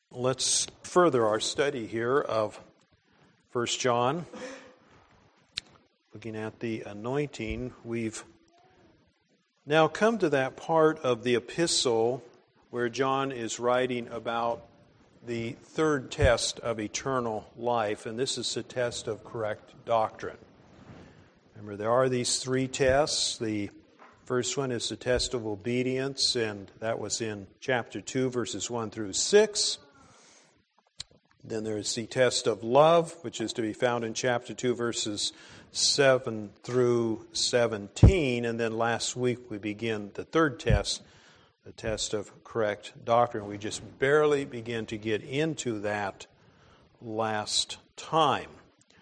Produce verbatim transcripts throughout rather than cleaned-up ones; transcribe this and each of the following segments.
Let's further our study here of First John. Looking at the anointing, we've now come to that part of the epistle where John is writing about the third test of eternal life, and this is the test of correct doctrine. Remember, there are these three tests. The first one is the test of obedience, and that was in chapter two, verses one through six. Then there's the test of love, which is to be found in chapter two, verses seven through seventeen. And then last week we begin the third test, the test of correct doctrine. We just barely begin to get into that last time.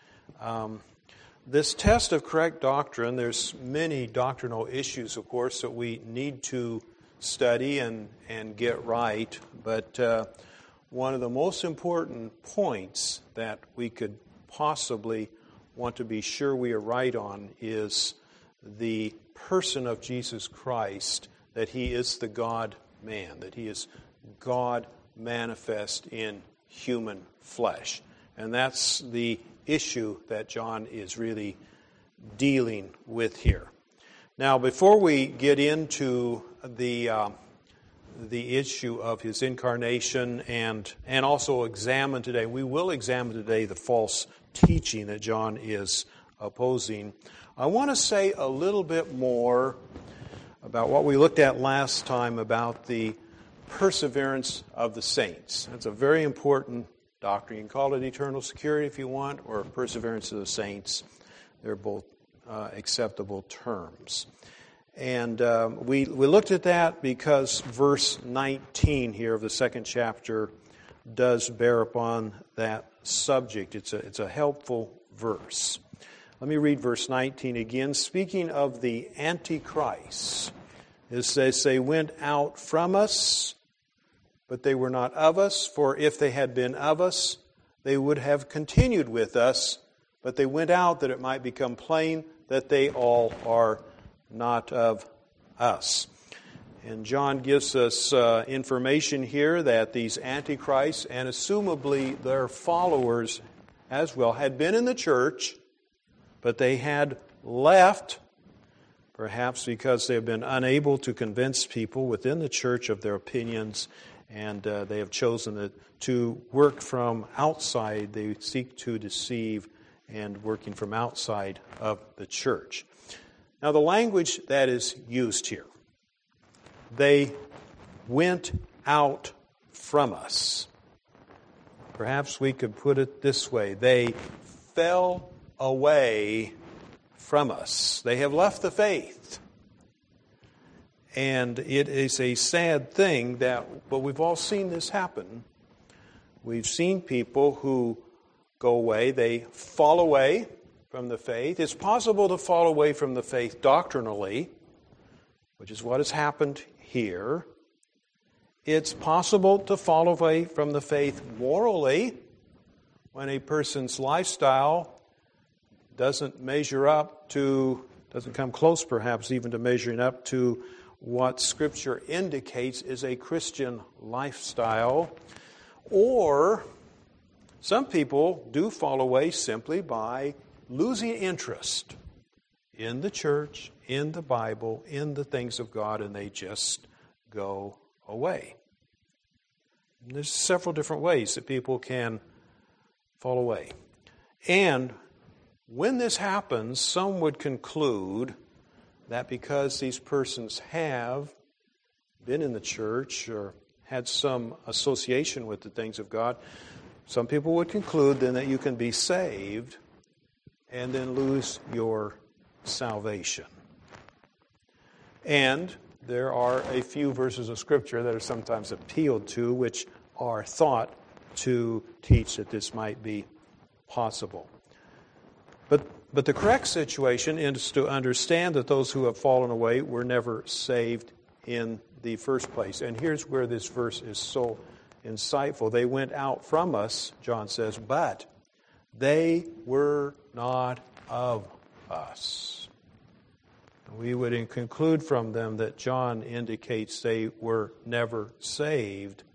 Um, this test of correct doctrine, there's many doctrinal issues, of course, that we need to study and, and get right. But uh, one of the most important points that we could possibly want to be sure we are right on is the person of Jesus Christ, that He is the God-man, that He is God manifest in human flesh. And that's the issue that John is really dealing with here. Now, before we get into the uh, the issue of His incarnation and, and also examine today, we will examine today the false teaching that John is opposing. I want to say a little bit more about what we looked at last time about the perseverance of the saints. That's a very important doctrine. You can call it eternal security if you want, or perseverance of the saints. They're both uh, acceptable terms. And um, we, we looked at that because verse nineteen here of the second chapter does bear upon that subject. It's a, it's a helpful verse. Let me read verse nineteen again. Speaking of the Antichrist, it says, they went out from us, but they were not of us. For if they had been of us, they would have continued with us. But they went out that it might become plain that they all are not of us. And John gives us uh, information here that these antichrists, and assumably their followers as well, had been in the church, but they had left, perhaps because they have been unable to convince people within the church of their opinions, and uh, they have chosen to, to work from outside. They seek to deceive and working from outside of the church. Now, the language that is used here, they went out from us. Perhaps we could put it this way. They fell away from us. They have left the faith. And it is a sad thing that, but we've all seen this happen. We've seen people who go away, they fall away from the faith. It's possible to fall away from the faith doctrinally, which is what has happened here. It's possible to fall away from the faith morally when a person's lifestyle doesn't measure up to, doesn't come close perhaps even to measuring up to what Scripture indicates is a Christian lifestyle. Or some people do fall away simply by losing interest in the church, in the Bible, in the things of God, and they just go away. And there's several different ways that people can fall away. And when this happens, some would conclude that because these persons have been in the church or had some association with the things of God, some people would conclude then that you can be saved and then lose your salvation. And there are a few verses of Scripture that are sometimes appealed to, which are thought to teach that this might be possible. But but the correct situation is to understand that those who have fallen away were never saved in the first place. And here's where this verse is so insightful. They went out from us, John says, but they were not of us. We would conclude from them that John indicates they were never saved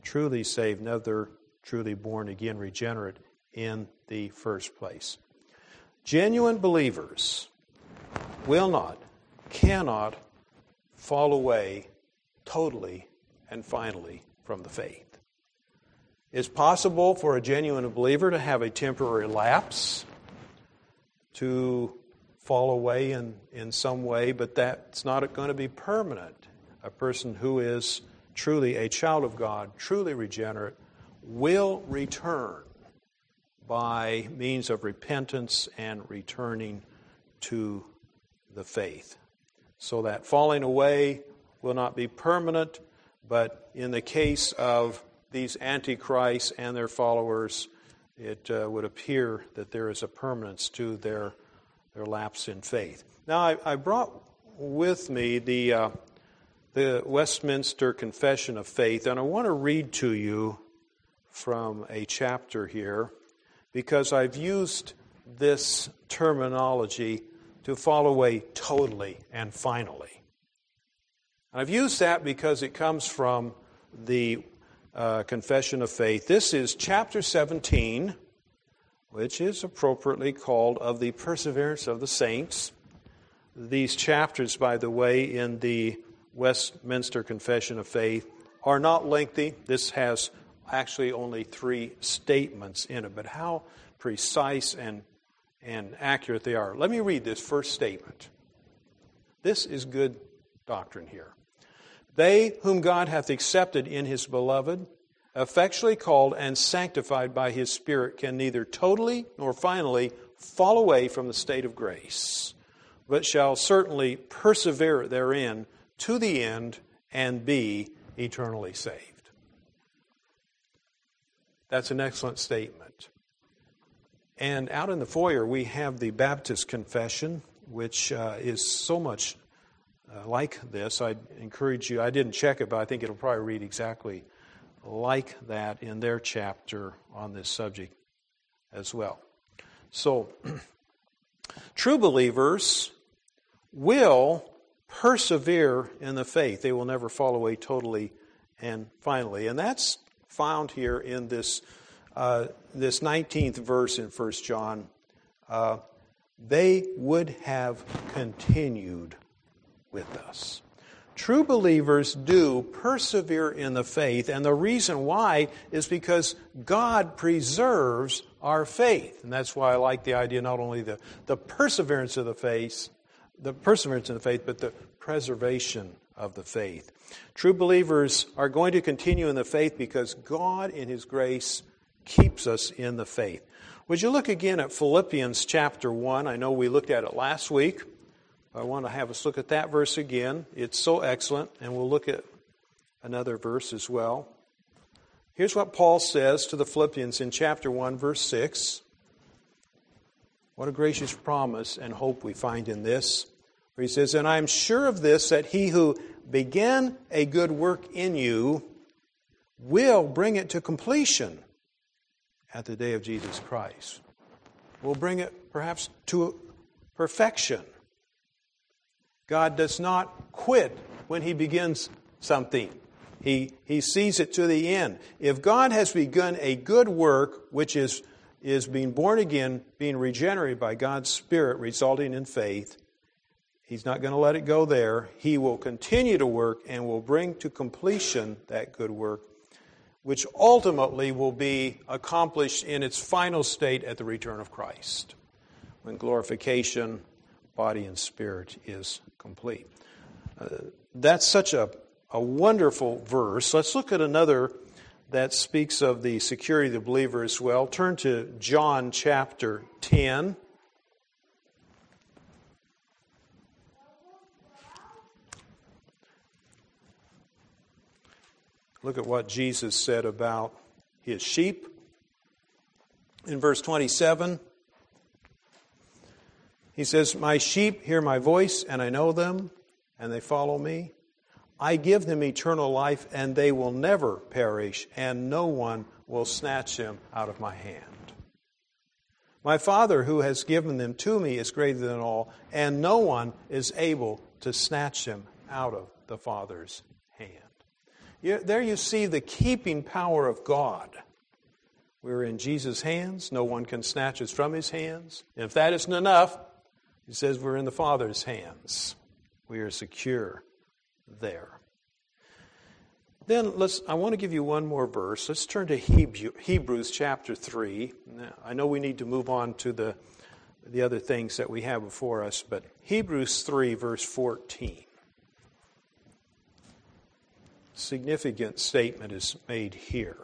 truly saved, never truly born again, regenerate in the first place. Genuine believers will not, cannot fall away totally and finally from the faith. It's possible for a genuine believer to have a temporary lapse, to fall away in, in some way, but that's not going to be permanent. A person who is truly a child of God, truly regenerate, will return by means of repentance and returning to the faith. So that falling away will not be permanent, but in the case of these antichrists and their followers, it uh, would appear that there is a permanence to their, their lapse in faith. Now, I, I brought with me the, uh, the Westminster Confession of Faith, and I want to read to you from a chapter here, because I've used this terminology to fall away totally and finally. And I've used that because it comes from the uh, Confession of Faith. This is chapter seventeen, which is appropriately called Of the Perseverance of the Saints. These chapters, by the way, in the Westminster Confession of Faith are not lengthy. This has actually only three statements in it, but how precise and, and accurate they are. Let me read this first statement. This is good doctrine here. They whom God hath accepted in his beloved, effectually called and sanctified by his Spirit, can neither totally nor finally fall away from the state of grace, but shall certainly persevere therein to the end and be eternally saved. That's an excellent statement. And out in the foyer, we have the Baptist Confession, which uh, is so much uh, like this. I'd encourage you, I didn't check it, but I think it'll probably read exactly like that in their chapter on this subject as well. So, true believers will persevere in the faith. They will never fall away totally and finally. And that's found here in this uh, this nineteenth verse in First John. Uh, they would have continued with us. True believers do persevere in the faith, and the reason why is because God preserves our faith. And that's why I like the idea, not only the, the perseverance of the faith, the perseverance in the faith, but the preservation of the faith. True believers are going to continue in the faith because God, in his grace, keeps us in the faith. Would you look again at Philippians chapter one? I know we looked at it last week. I want to have us look at that verse again. It's so excellent, and we'll look at another verse as well. Here's what Paul says to the Philippians in chapter one, verse six. What a gracious promise and hope we find in this. Where he says, "And I am sure of this, that he who began a good work in you will bring it to completion at the day of Jesus Christ." Will bring it perhaps to perfection. God does not quit when he begins something. He, he sees it to the end. If God has begun a good work, which is, is being born again, being regenerated by God's Spirit, resulting in faith, he's not going to let it go there. He will continue to work and will bring to completion that good work, which ultimately will be accomplished in its final state at the return of Christ, when glorification, body and spirit, is complete. Uh, that's such a, a wonderful verse. Let's look at another that speaks of the security of the believer as well. Turn to John chapter ten. Look at what Jesus said about his sheep. In verse twenty-seven, he says, "My sheep hear my voice, and I know them, and they follow me. I give them eternal life, and they will never perish, and no one will snatch them out of my hand. My Father, who has given them to me, is greater than all, and no one is able to snatch them out of the Father's hand." There you see the keeping power of God. We're in Jesus' hands. No one can snatch us from His hands. And if that isn't enough, He says we're in the Father's hands. We are secure there. Then let's. I want to give you one more verse. Let's turn to Hebrew, Hebrews chapter three. Now, I know we need to move on to the, the other things that we have before us, but Hebrews three, verse fourteen. Significant statement is made here.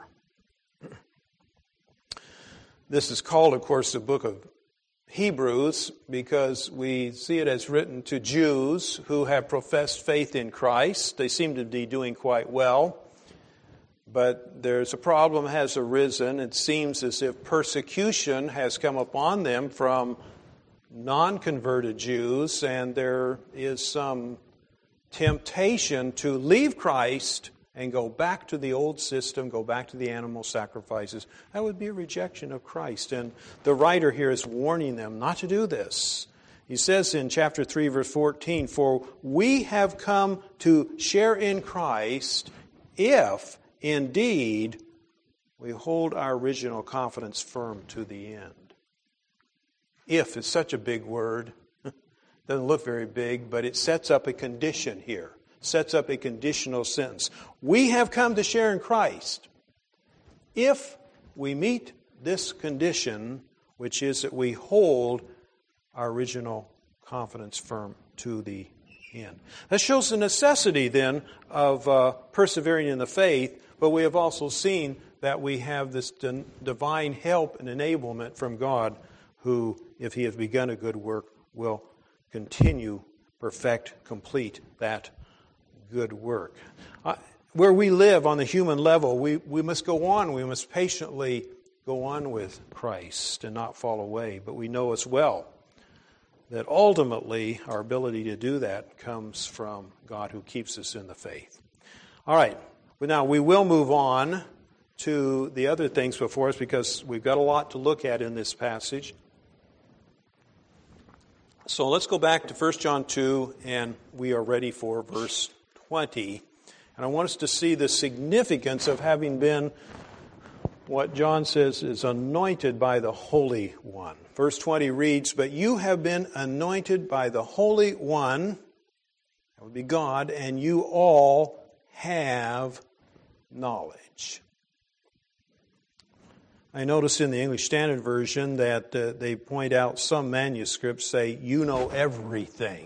This is called, of course, the book of Hebrews because we see it as written to Jews who have professed faith in Christ. They seem to be doing quite well, but there's a problem has arisen. It seems as if persecution has come upon them from non-converted Jews, and there is some temptation to leave Christ and go back to the old system, go back to the animal sacrifices. That would be a rejection of Christ. And the writer here is warning them not to do this. He says in chapter three, verse fourteen, "For we have come to share in Christ if indeed we hold our original confidence firm to the end." If is such a big word. Doesn't look very big, but it sets up a condition here. Sets up a conditional sentence. We have come to share in Christ if we meet this condition, which is that we hold our original confidence firm to the end. That shows the necessity then of uh, persevering in the faith, but we have also seen that we have this d- divine help and enablement from God who, if He has begun a good work, will continue, perfect, complete that good work. Uh, where we live on the human level, we, we must go on. We must patiently go on with Christ and not fall away. But we know as well that ultimately our ability to do that comes from God who keeps us in the faith. All right. But now we will move on to the other things before us because we've got a lot to look at in this passage. So let's go back to First John two, and we are ready for verse twenty. And I want us to see the significance of having been what John says is anointed by the Holy One. Verse twenty reads, "But you have been anointed by the Holy One," that would be God, "and you all have knowledge." I notice in the English Standard Version that uh, they point out some manuscripts say, "You know everything."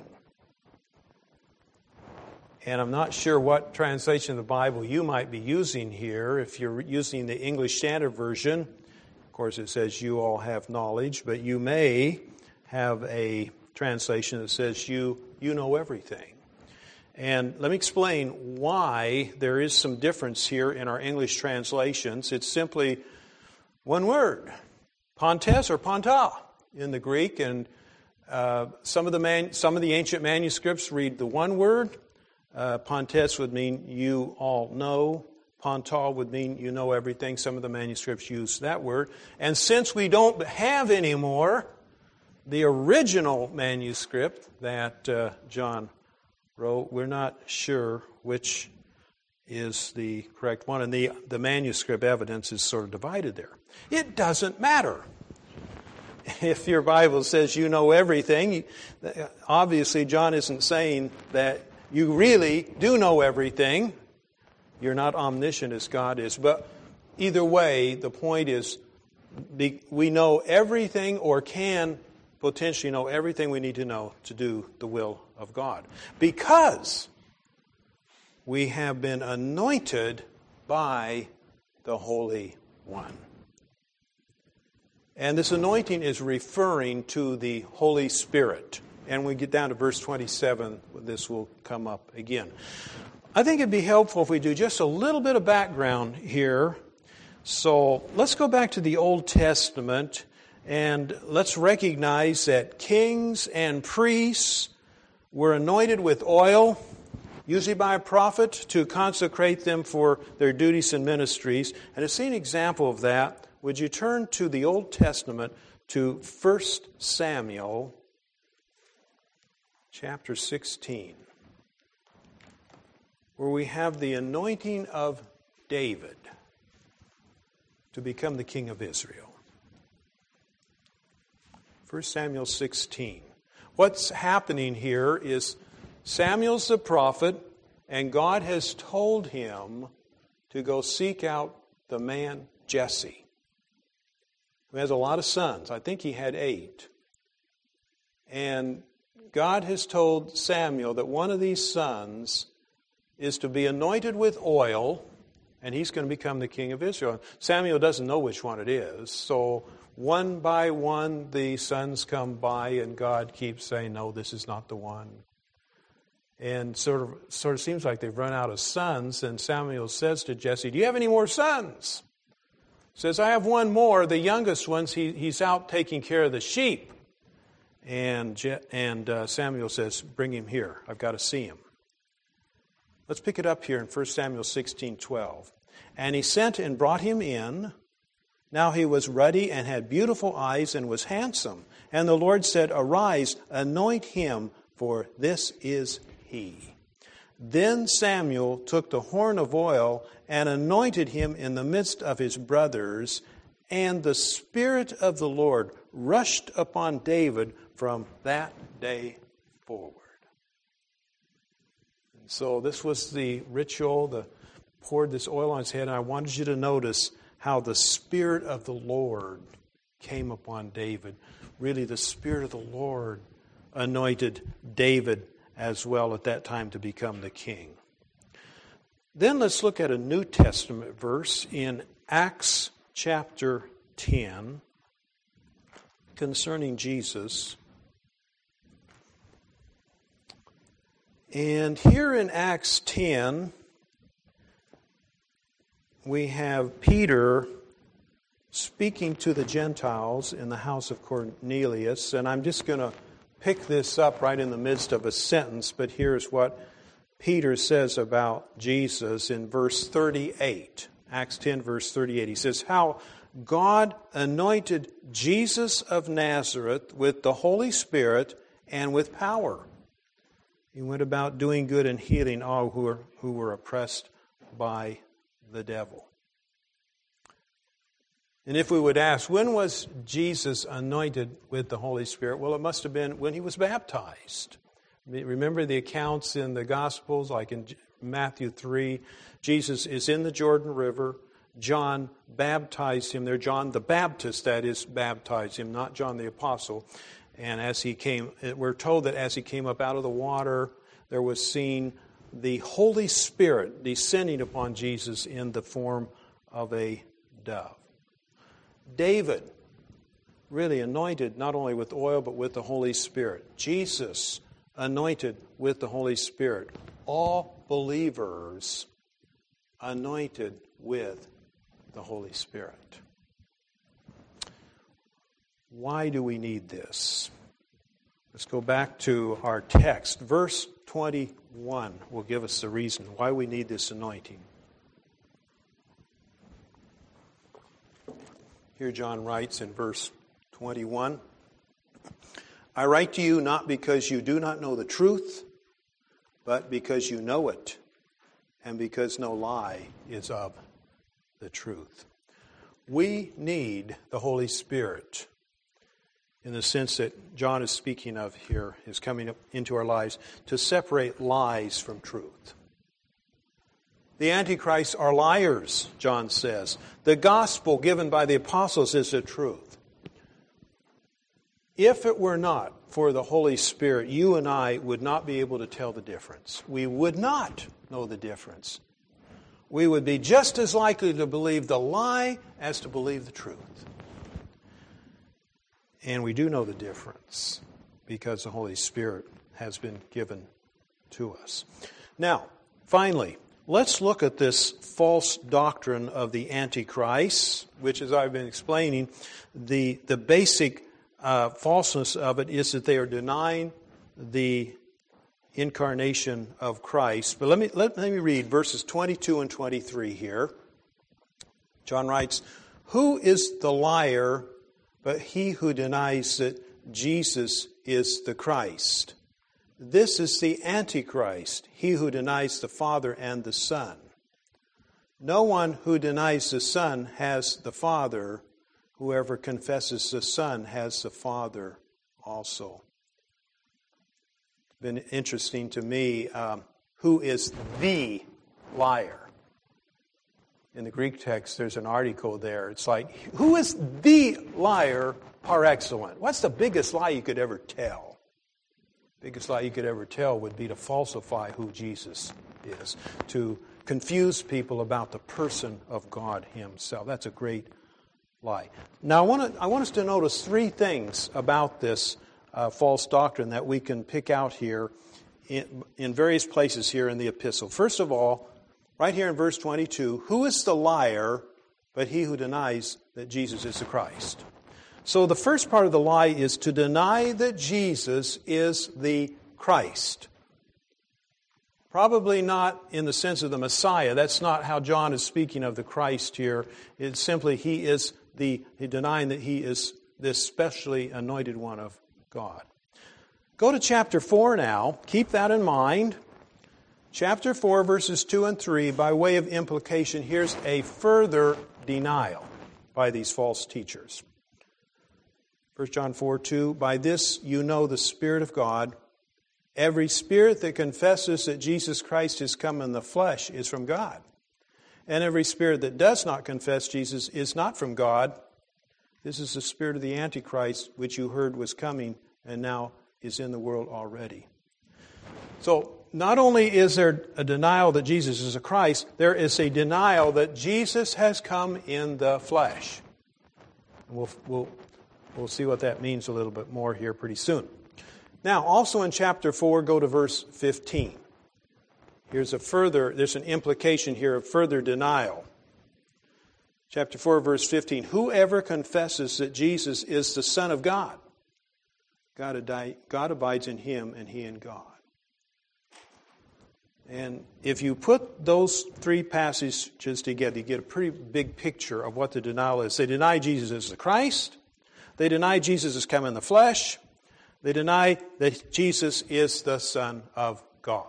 And I'm not sure what translation of the Bible you might be using here. If you're using the English Standard Version, of course it says, "You all have knowledge," but you may have a translation that says, you, you know everything. And let me explain why there is some difference here in our English translations. It's simply one word, pantes or panta in the Greek, and uh, some of the man, some of the ancient manuscripts read the one word. Uh, pantes would mean you all know. Panta would mean you know everything. Some of the manuscripts use that word. And since we don't have anymore the original manuscript that uh, John wrote, we're not sure which is the correct one. And the, the manuscript evidence is sort of divided there. It doesn't matter. If your Bible says you know everything, obviously John isn't saying that you really do know everything. You're not omniscient as God is. But either way, the point is we know everything or can potentially know everything we need to know to do the will of God. Because we have been anointed by the Holy One. And this anointing is referring to the Holy Spirit. And when we get down to verse twenty-seven, this will come up again. I think it'd be helpful if we do just a little bit of background here. So let's go back to the Old Testament and let's recognize that kings and priests were anointed with oil, usually by a prophet, to consecrate them for their duties and ministries. And to see an example of that, would you turn to the Old Testament to First Samuel chapter sixteen. where we have the anointing of David to become the king of Israel. First Samuel sixteen. What's happening here is Samuel's the prophet, and God has told him to go seek out the man Jesse, who has a lot of sons. I think he had eight. And God has told Samuel that one of these sons is to be anointed with oil, and he's going to become the king of Israel. Samuel doesn't know which one it is, so one by one the sons come by, and God keeps saying, no, this is not the one. And sort of sort of seems like they've run out of sons, and Samuel says to Jesse, do you have any more sons? He says, I have one more. The youngest one's, he, he's out taking care of the sheep. And, Je- and uh, Samuel says, bring him here. I've got to see him. Let's pick it up here in First Samuel sixteen twelve. And he sent and brought him in. Now he was ruddy and had beautiful eyes and was handsome. And the Lord said, arise, anoint him, for this is he. Then Samuel took the horn of oil and anointed him in the midst of his brothers, and the Spirit of the Lord rushed upon David from that day forward. And so this was the ritual, the poured this oil on his head, and I wanted you to notice how the Spirit of the Lord came upon David. Really, the Spirit of the Lord anointed David as well at that time to become the king. Then let's look at a New Testament verse in Acts chapter ten concerning Jesus. And here in Acts ten, we have Peter speaking to the Gentiles in the house of Cornelius, and I'm just going to pick this up right in the midst of a sentence, but here's what Peter says about Jesus in verse thirty-eight. Acts ten, verse thirty-eight. He says, how God anointed Jesus of Nazareth with the Holy Spirit and with power. He went about doing good and healing all who were, who were oppressed by the devil. And if we would ask, when was Jesus anointed with the Holy Spirit? Well, it must have been when he was baptized. Remember the accounts in the Gospels, like in Matthew three, Jesus is in the Jordan River. John baptized him there. John the Baptist, that is, baptized him, not John the Apostle. And as he came, we're told that as he came up out of the water, there was seen the Holy Spirit descending upon Jesus in the form of a dove. David, really anointed not only with oil but with the Holy Spirit. Jesus, anointed with the Holy Spirit. All believers anointed with the Holy Spirit. Why do we need this? Let's go back to our text. Verse twenty-one will give us the reason why we need this anointing. Here John writes in verse twenty-one, I write to you not because you do not know the truth, but because you know it, and because no lie is of the truth. We need the Holy Spirit in the sense that John is speaking of here, is coming up into our lives, to separate lies from truth. The Antichrists are liars, John says. The gospel given by the apostles is the truth. If it were not for the Holy Spirit, you and I would not be able to tell the difference. We would not know the difference. We would be just as likely to believe the lie as to believe the truth. And we do know the difference because the Holy Spirit has been given to us. Now, finally, let's look at this false doctrine of the Antichrist, which, as I've been explaining, the, the basic uh, falseness of it is that they are denying the incarnation of Christ. But let me, let, let me read verses twenty-two and twenty-three here. John writes, who is the liar but he who denies that Jesus is the Christ? This is the Antichrist, he who denies the Father and the Son. No one who denies the Son has the Father. Whoever confesses the Son has the Father also. It's been interesting to me, um, who is the liar? In the Greek text, there's an article there. It's like, who is the liar par excellence? What's the biggest lie you could ever tell? Biggest lie you could ever tell would be to falsify who Jesus is, to confuse people about the person of God himself. That's a great lie. Now, I want to, I want us to notice three things about this uh, false doctrine that we can pick out here in, in various places here in the epistle. First of all, right here in verse twenty-two, who is the liar but he who denies that Jesus is the Christ? So the first part of the lie is to deny that Jesus is the Christ. Probably not in the sense of the Messiah. That's not how John is speaking of the Christ here. It's simply he is the he denying that he is this specially anointed one of God. Go to chapter four now. Keep that in mind. Chapter four, verses two and three, by way of implication, here's a further denial by these false teachers. First John four two, by this you know the Spirit of God. Every spirit that confesses that Jesus Christ is come in the flesh is from God. And every spirit that does not confess Jesus is not from God. This is the spirit of the Antichrist, which you heard was coming and now is in the world already. So, not only is there a denial that Jesus is a Christ, there is a denial that Jesus has come in the flesh. We'll, we'll, we'll see what that means a little bit more here pretty soon. Now, also in chapter four, go to verse fifteen. Here's a further, there's an implication here of further denial. Chapter four, verse fifteen. Whoever confesses that Jesus is the Son of God, God, God abides in him and he in God. And if you put those three passages together, you get a pretty big picture of what the denial is. They deny Jesus as the Christ. They deny Jesus has come in the flesh. They deny that Jesus is the Son of God.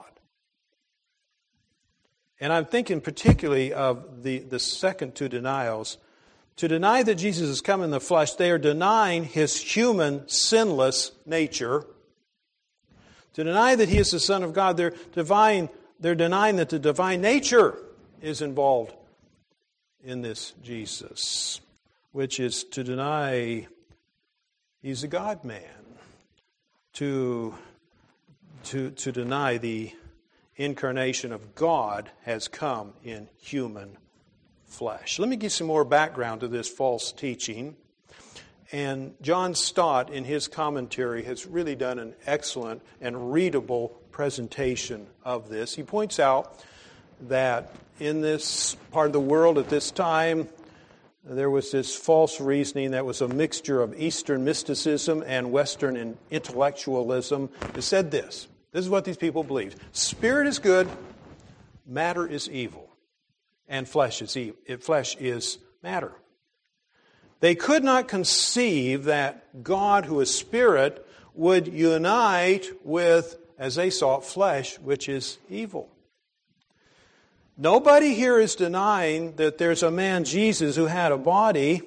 And I'm thinking particularly of the, the second two denials. To deny that Jesus has come in the flesh, they are denying his human, sinless nature. To deny that he is the Son of God, they're, divine, they're denying that the divine nature is involved in this Jesus, which is to deny he's a God-man. To, to, to deny the incarnation of God has come in human flesh. Let me give some more background to this false teaching. And John Stott, in his commentary, has really done an excellent and readable presentation of this. He points out that in this part of the world at this time, there was this false reasoning that was a mixture of Eastern mysticism and Western intellectualism. It said this. This is what these people believed. Spirit is good, matter is evil, and flesh is evil. Flesh is matter. They could not conceive that God, who is spirit, would unite with, as they saw it, flesh, which is evil. Nobody here is denying that there's a man, Jesus, who had a body,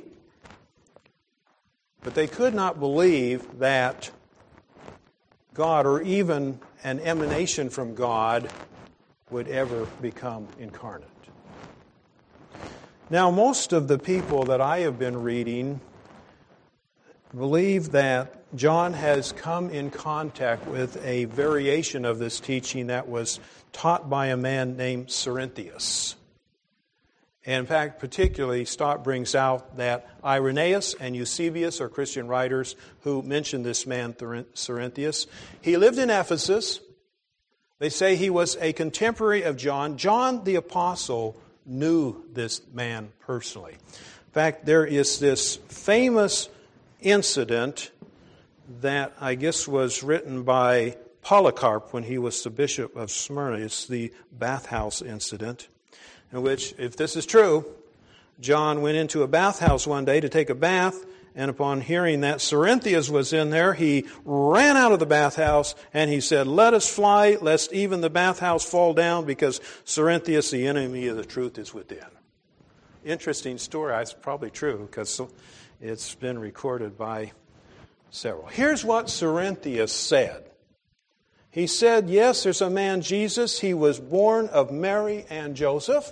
but they could not believe that God, or even an emanation from God, would ever become incarnate. Now, most of the people that I have been reading believe that John has come in contact with a variation of this teaching that was taught by a man named Cerinthius. And in fact, particularly, Stott brings out that Irenaeus and Eusebius are Christian writers who mention this man, Cerinthius. He lived in Ephesus. They say he was a contemporary of John. John the Apostle knew this man personally. In fact, there is this famous incident that I guess was written by Polycarp when he was the bishop of Smyrna. It's the bathhouse incident, in which, if this is true, John went into a bathhouse one day to take a bath, and upon hearing that Cerinthius was in there, he ran out of the bathhouse, and he said, "Let us fly, lest even the bathhouse fall down, because Cerinthius, the enemy of the truth, is within." Interesting story. It's probably true, because it's been recorded by several. Here's what Cerinthius said. He said, yes, there's a man, Jesus. He was born of Mary and Joseph.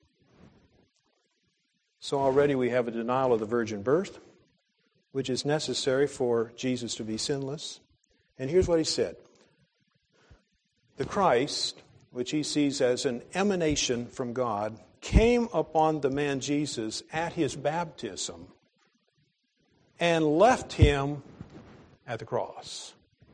So already we have a denial of the virgin birth, which is necessary for Jesus to be sinless. And here's what he said. The Christ, which he sees as an emanation from God, came upon the man Jesus at his baptism and left him at the cross.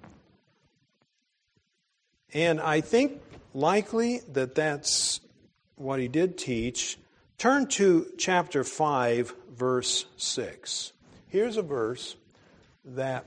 And I think likely that that's what he did teach. Turn to chapter five, verse six. Here's a verse that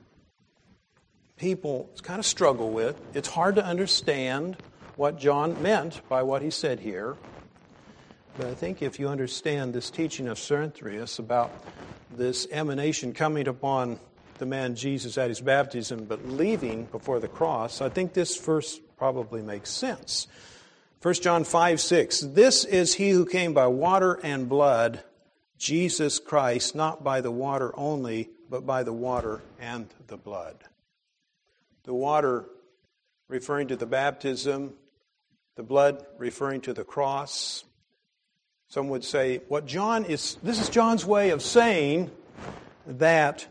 people kind of struggle with. It's hard to understand what John meant by what he said here. But I think if you understand this teaching of Cerinthius about this emanation coming upon the man Jesus at his baptism, but leaving before the cross, I think this verse probably makes sense. First John five six, this is he who came by water and blood, Jesus Christ, not by the water only, but by the water and the blood. The water referring to the baptism, the blood referring to the cross. Some would say, what John is, this is John's way of saying that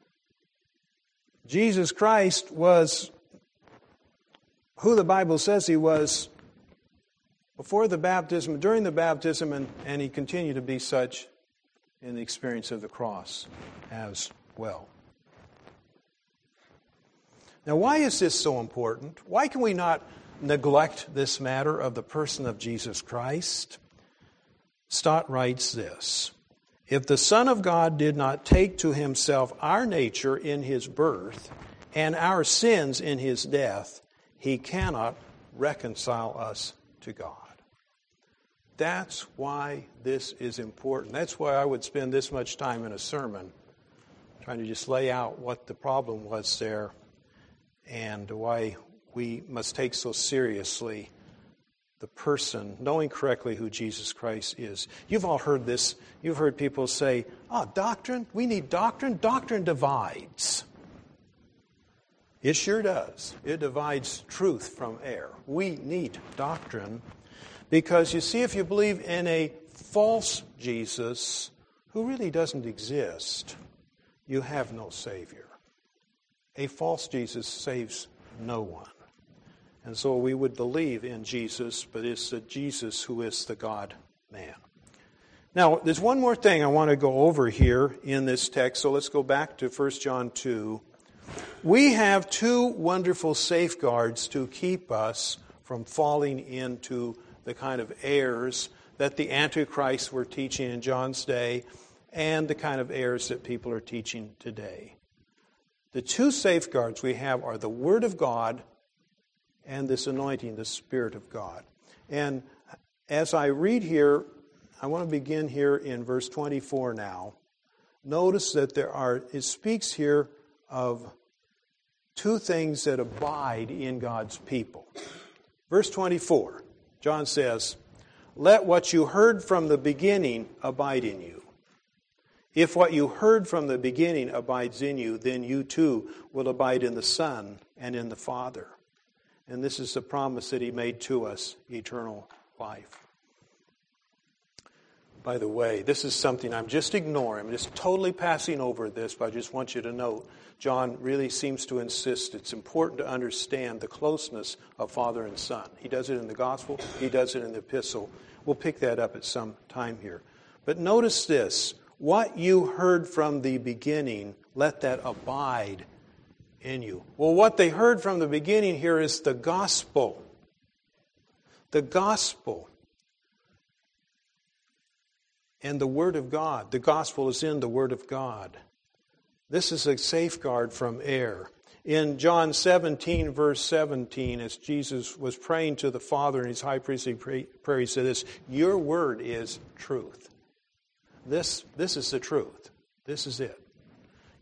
Jesus Christ was who the Bible says he was before the baptism, during the baptism, and, and he continued to be such in the experience of the cross as well. Now, why is this so important? Why can we not neglect this matter of the person of Jesus Christ? Stott writes this, if the Son of God did not take to himself our nature in his birth and our sins in his death, he cannot reconcile us to God. That's why this is important. That's why I would spend this much time in a sermon trying to just lay out what the problem was there and why we must take so seriously the person, knowing correctly who Jesus Christ is. You've all heard this. You've heard people say, oh, doctrine, we need doctrine. Doctrine divides. It sure does. It divides truth from error. We need doctrine because, you see, if you believe in a false Jesus who really doesn't exist, you have no Savior. A false Jesus saves no one. And so we would believe in Jesus, but it's the Jesus who is the God-man. Now, there's one more thing I want to go over here in this text, so let's go back to First John two. We have two wonderful safeguards to keep us from falling into the kind of errors that the Antichrist were teaching in John's day and the kind of errors that people are teaching today. The two safeguards we have are the Word of God and this anointing, the Spirit of God. And as I read here, I want to begin here in verse twenty-four now. Notice that there are, it speaks here of two things that abide in God's people. Verse twenty-four, John says, let what you heard from the beginning abide in you. If what you heard from the beginning abides in you, then you too will abide in the Son and in the Father. And this is the promise that he made to us, eternal life. By the way, this is something I'm just ignoring. I'm just totally passing over this, but I just want you to note, John really seems to insist it's important to understand the closeness of Father and Son. He does it in the gospel. He does it in the epistle. We'll pick that up at some time here. But notice this. What you heard from the beginning, let that abide in you. Well, what they heard from the beginning here is the gospel. The gospel. And the Word of God. The gospel is in the Word of God. This is a safeguard from error. In John seventeen, verse seventeen, as Jesus was praying to the Father in his high priestly prayer, he said this, your word is truth. This, this is the truth. This is it.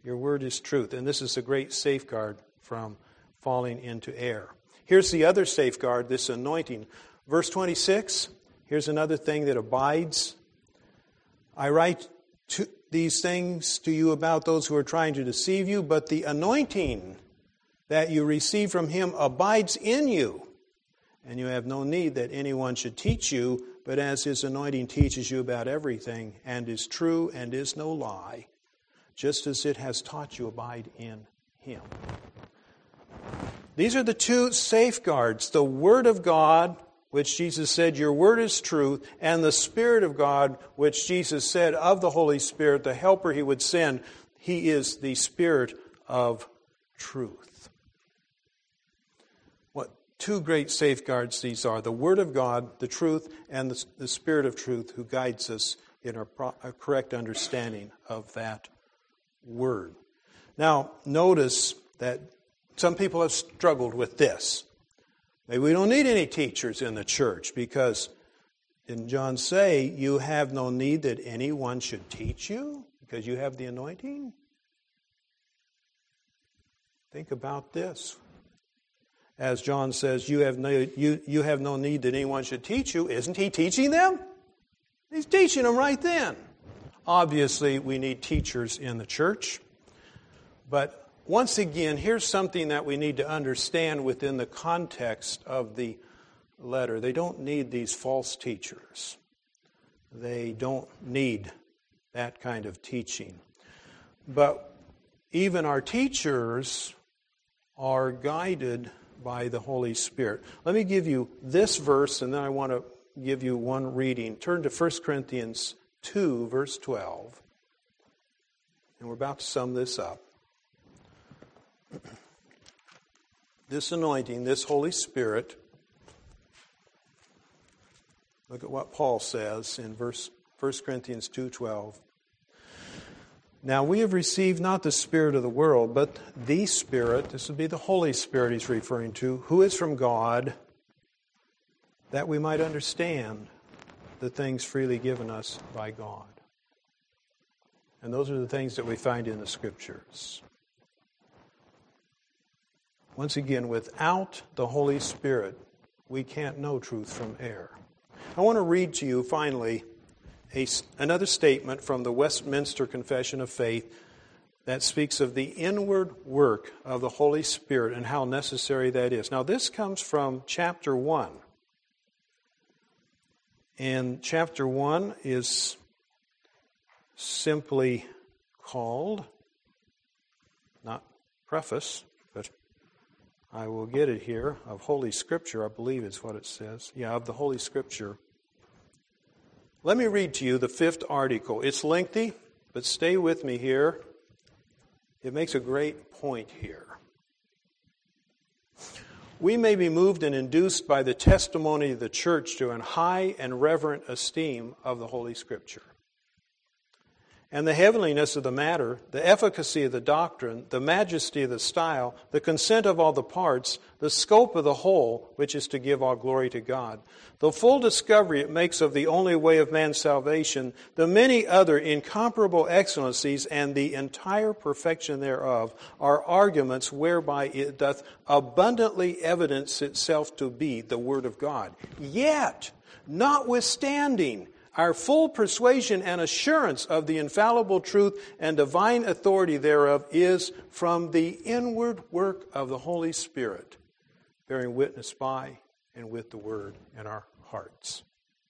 Your word is truth. And this is a great safeguard from falling into error. Here's the other safeguard, this anointing. Verse twenty-six, here's another thing that abides. I write to these things to you about those who are trying to deceive you, but the anointing that you receive from him abides in you. And you have no need that anyone should teach you, but as his anointing teaches you about everything, and is true and is no lie, just as it has taught you, abide in him. These are the two safeguards, the Word of God, which Jesus said, your word is truth, and the Spirit of God, which Jesus said of the Holy Spirit, the helper he would send, he is the Spirit of truth. What two great safeguards these are, the Word of God, the truth, and the, the Spirit of truth who guides us in our, pro, our correct understanding of that Word. Now, notice that some people have struggled with this. Maybe we don't need any teachers in the church because, didn't John say, you have no need that anyone should teach you because you have the anointing? Think about this. As John says, you have no, you, you have no need that anyone should teach you. Isn't he teaching them? He's teaching them right then. Obviously, we need teachers in the church. But once again, here's something that we need to understand within the context of the letter. They don't need these false teachers. They don't need that kind of teaching. But even our teachers are guided by the Holy Spirit. Let me give you this verse, and then I want to give you one reading. Turn to First Corinthians two, verse twelve. And we're about to sum this up. This anointing, this Holy Spirit, look at what Paul says in verse First Corinthians two twelve. Now we have received not the Spirit of the world, but the Spirit, this would be the Holy Spirit he's referring to, who is from God, that we might understand the things freely given us by God. And those are the things that we find in the Scriptures. Once again, without the Holy Spirit, we can't know truth from error. I want to read to you, finally, a, another statement from the Westminster Confession of Faith that speaks of the inward work of the Holy Spirit and how necessary that is. Now, this comes from chapter one. And chapter one is simply called, not preface, but I will get it here, of Holy Scripture, I believe is what it says. Yeah, of the Holy Scripture. Let me read to you the fifth article. It's lengthy, but stay with me here. It makes a great point here. We may be moved and induced by the testimony of the church to an high and reverent esteem of the Holy Scripture. And the heavenliness of the matter, the efficacy of the doctrine, the majesty of the style, the consent of all the parts, the scope of the whole, which is to give all glory to God, the full discovery it makes of the only way of man's salvation, the many other incomparable excellencies, and the entire perfection thereof, are arguments whereby it doth abundantly evidence itself to be the Word of God. Yet, notwithstanding our full persuasion and assurance of the infallible truth and divine authority thereof is from the inward work of the Holy Spirit, bearing witness by and with the Word in our hearts.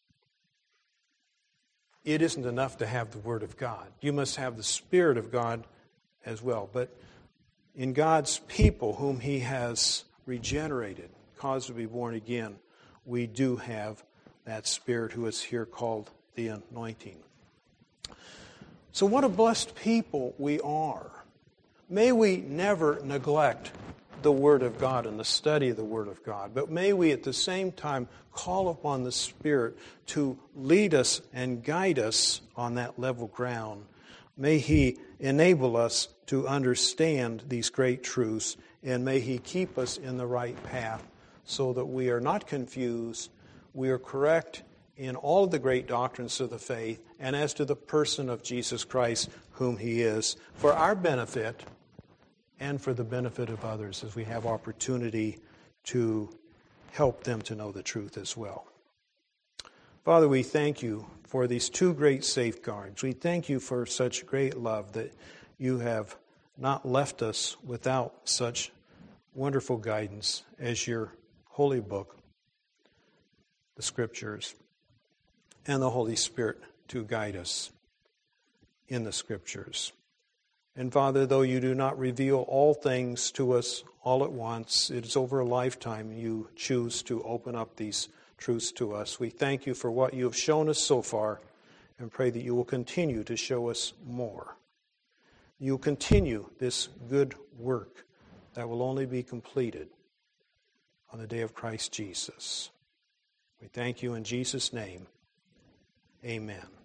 It isn't enough to have the Word of God. You must have the Spirit of God as well. But in God's people whom He has regenerated, caused to be born again, we do have that Spirit who is here called the anointing. So what a blessed people we are. May we never neglect the Word of God and the study of the Word of God, but may we at the same time call upon the Spirit to lead us and guide us on that level ground. May He enable us to understand these great truths, and may He keep us in the right path so that we are not confused, we are correct, in all of the great doctrines of the faith and as to the person of Jesus Christ, whom he is, for our benefit and for the benefit of others as we have opportunity to help them to know the truth as well. Father, we thank you for these two great safeguards. We thank you for such great love that you have not left us without such wonderful guidance as your holy book, the Scriptures, and the Holy Spirit to guide us in the Scriptures. And Father, though you do not reveal all things to us all at once, it is over a lifetime you choose to open up these truths to us. We thank you for what you have shown us so far and pray that you will continue to show us more. You will continue this good work that will only be completed on the day of Christ Jesus. We thank you in Jesus' name. Amen.